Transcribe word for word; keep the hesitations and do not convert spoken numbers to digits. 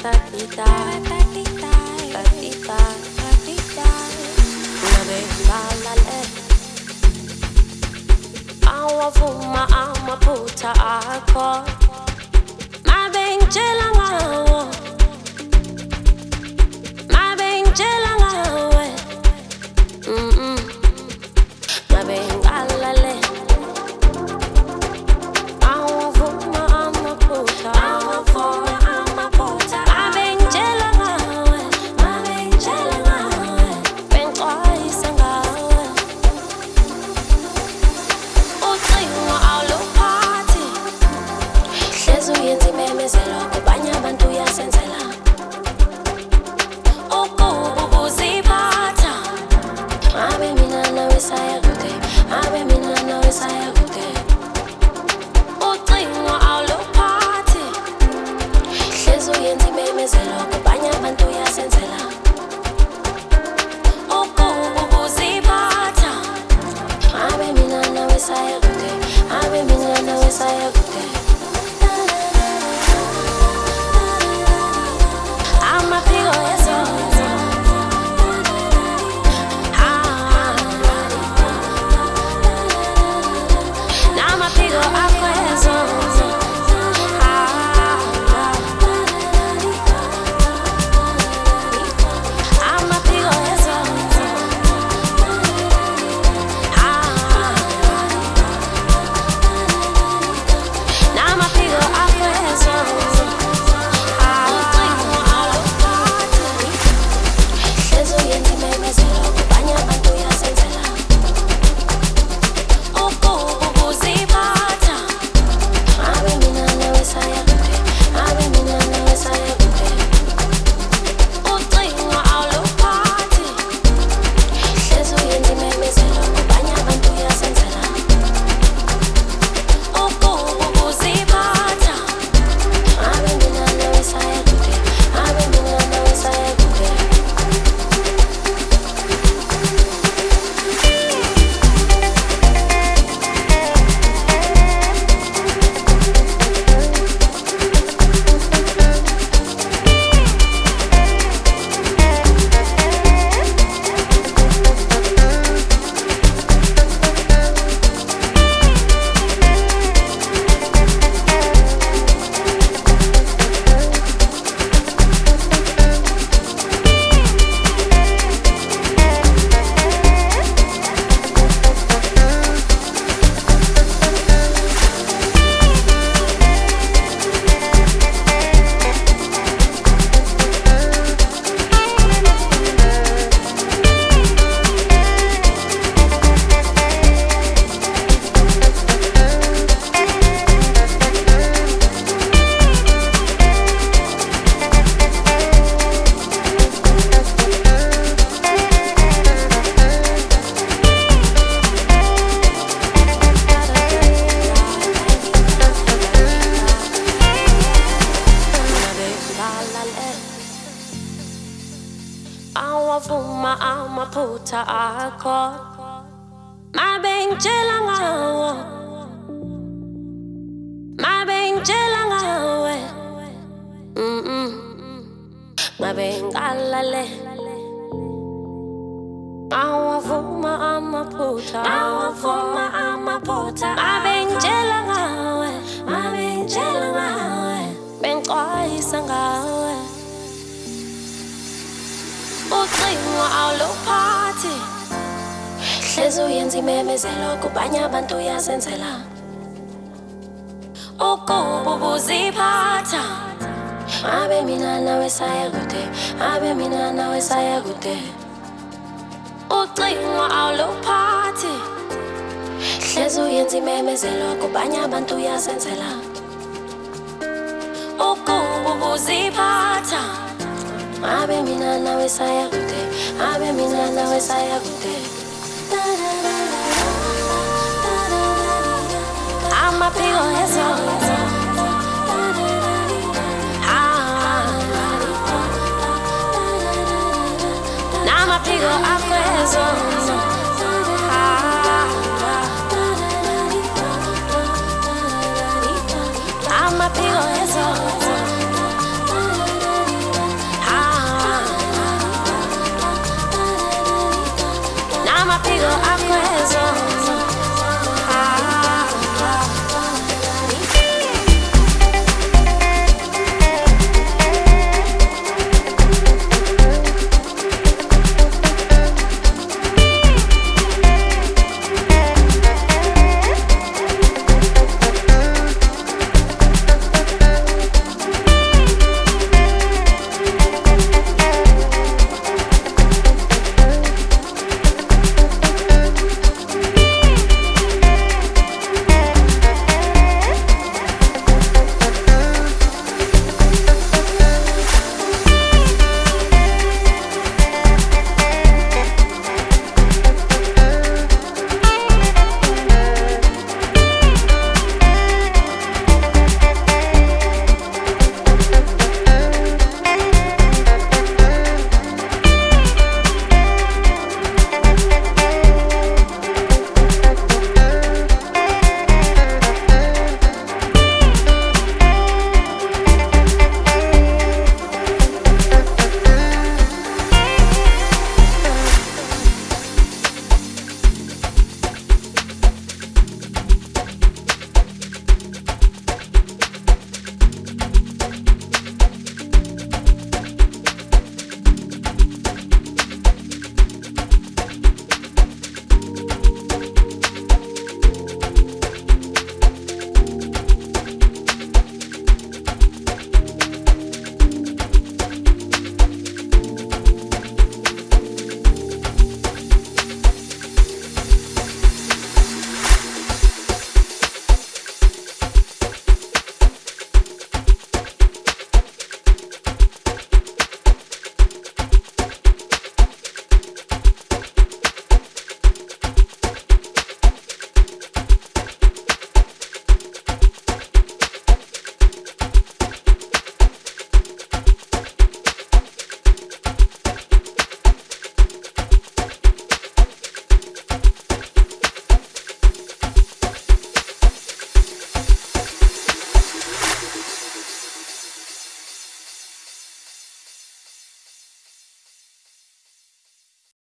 tatita, tatita, tatita, tatita. Ngabe ngilalale awavuma amaphutha akho, ngabe ngitshela ngawo, ngabe ngitshela ngawe, mm ngabe ngilalale awavuma amaphutha akho, amaphutha ngabe ngitshela ngawe, ngabe ngitshela ngawe, bengixwayisa ngawe. Ucingo awuluphathi, hlezi uyenza imemezelo kubanye abantu uyasenzela. Ukuba ubuziphatha, ngabe mina nawe saya kude, ngabe mina nawe saya kude. Ucingo awuluphathi, hlezi uyenza imemezelo kubanye abantu uyasenzela. Ukuba ubuziphatha, ngabe mina nawe saya kude, ngabe mina nawe saya kude. Amaphiko esonto, ah, namaphiko akho esonto, ah, amaphiko esonto, ah, namaphiko akho esonto, ah. Ucingo awuluphathi, hlezi uyenza imemezelo kubanye abantu uyasenzela. Ukuba ubuziphatha, ngabe mina nawe saya kude, ngabe mina nawe saya kude. Ucingo awuluphathi, hlezi uyenza imemezelo kubanye abantu uyasenzela. Ukuba ubuziphatha, ngabe mina nawe saya kude, ngabe mina nawe saya kude. Awavuma amaphutha akho, ngabe ngitshela ngawo, ngabe ngitshela ngawe, mm ngabe ngilalale awavuma amaphutha, awavuma amaphutha, ngabe ngitshela ngawe, ngabe ngitshela ngawe, bengixwayisa ngawe. Ucingo awuluphathi, hlezi uyenza imemezelo kubanye abantu uyasenzela. Ukuba ubuziphatha, ngabe mina nawe saya kude, ngabe mina nawe saya kude. Ucingo awuluphathi, hlezi uyenza imemezelo kubanye abantu uyasenzela. Ukuba ubuziphatha, ngabe mina nawe saya kude, ngabe mina nawe saya kude. Amaphiko esonto, ah, namaphiko akho esonto, ah, amaphiko esonto. mapigo akwezo